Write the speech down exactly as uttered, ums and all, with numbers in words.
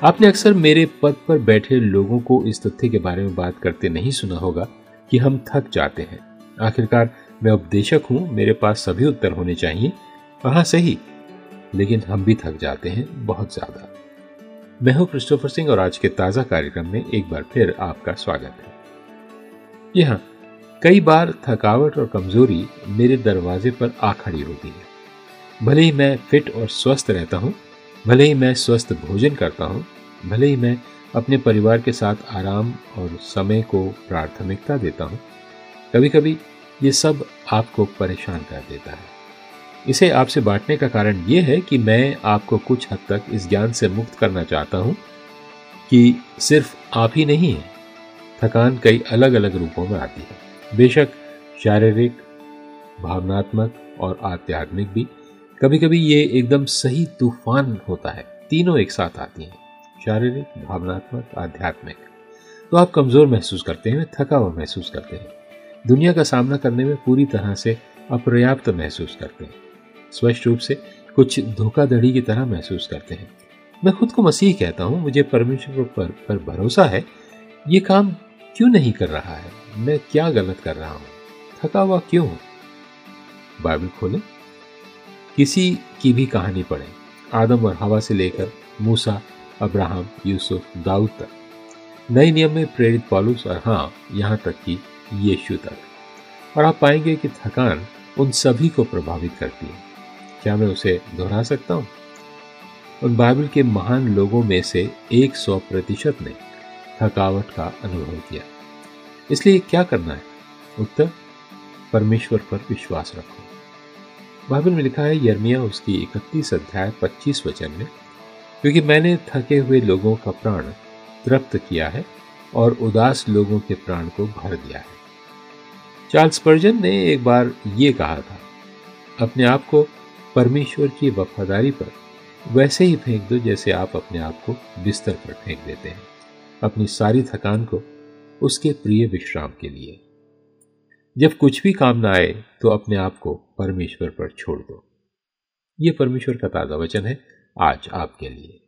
आपने अक्सर मेरे पद पर बैठे लोगों को इस तथ्य के बारे में बात करते नहीं सुना होगा कि हम थक जाते हैं। आखिरकार मैं उपदेशक हूं, मेरे पास सभी उत्तर होने चाहिए। हाँ सही, लेकिन हम भी थक जाते हैं, बहुत ज्यादा। मैं हूं क्रिस्टोफर सिंह और आज के ताजा कार्यक्रम में एक बार फिर आपका स्वागत है। जी हाँ, कई बार थकावट और कमजोरी मेरे दरवाजे पर आ खड़ी होती है। भले ही मैं फिट और स्वस्थ रहता हूं, भले ही मैं स्वस्थ भोजन करता हूं, भले ही मैं अपने परिवार के साथ आराम और समय को प्राथमिकता देता हूं, कभी कभी ये सब आपको परेशान कर देता है। इसे आपसे बांटने का कारण ये है कि मैं आपको कुछ हद तक इस ज्ञान से मुक्त करना चाहता हूं कि सिर्फ आप ही नहीं है, थकान कई अलग अलग रूपों में आती है। बेशक शारीरिक, भावनात्मक और आध्यात्मिक भी। कभी कभी ये एकदम सही तूफान होता है, तीनों एक साथ आती हैं, शारीरिक, भावनात्मक, आध्यात्मिक। तो आप कमजोर महसूस करते हैं, थका हुआ महसूस करते हैं, दुनिया का सामना करने में पूरी तरह से अपर्याप्त महसूस करते हैं, स्पष्ट रूप से कुछ धोखाधड़ी की तरह महसूस करते हैं। मैं खुद को मसीह कहता हूं, मुझे परमेश्वर पर, पर भरोसा है। ये काम क्यों नहीं कर रहा है? मैं क्या गलत कर रहा हूं? थका हुआ क्यों हूं? बाइबल खोलें, किसी की भी कहानी पढ़ें, आदम और हवा से लेकर मूसा, अब्राहम, यूसुफ, दाऊद तक, नए नियम में प्रेरित पौलुस और हाँ, यहाँ तक कि यीशु तक। और आप पाएंगे कि थकान उन सभी को प्रभावित करती है। क्या मैं उसे दोहरा सकता हूँ? उन बाइबल के महान लोगों में से एक सौ प्रतिशत ने थकावट का अनुभव किया। इसलिए क्या करना है? उत्तर, परमेश्वर पर विश्वास रखो। बाइबल में लिखा है, यिर्मयाह उसकी इकतीस अध्याय पच्चीस वचन में, क्योंकि मैंने थके हुए लोगों का प्राण तृप्त किया है और उदास लोगों के प्राण को भर दिया है। चार्ल्स स्पर्जन ने एक बार ये कहा था, अपने आप को परमेश्वर की वफादारी पर वैसे ही फेंक दो जैसे आप अपने आप को बिस्तर पर फेंक देते हैं, अपनी सारी थकान को उसके प्रिय विश्राम के लिए। जब कुछ भी काम ना आए तो अपने आप को परमेश्वर पर छोड़ दो। यह परमेश्वर का ताजा वचन है आज आपके लिए।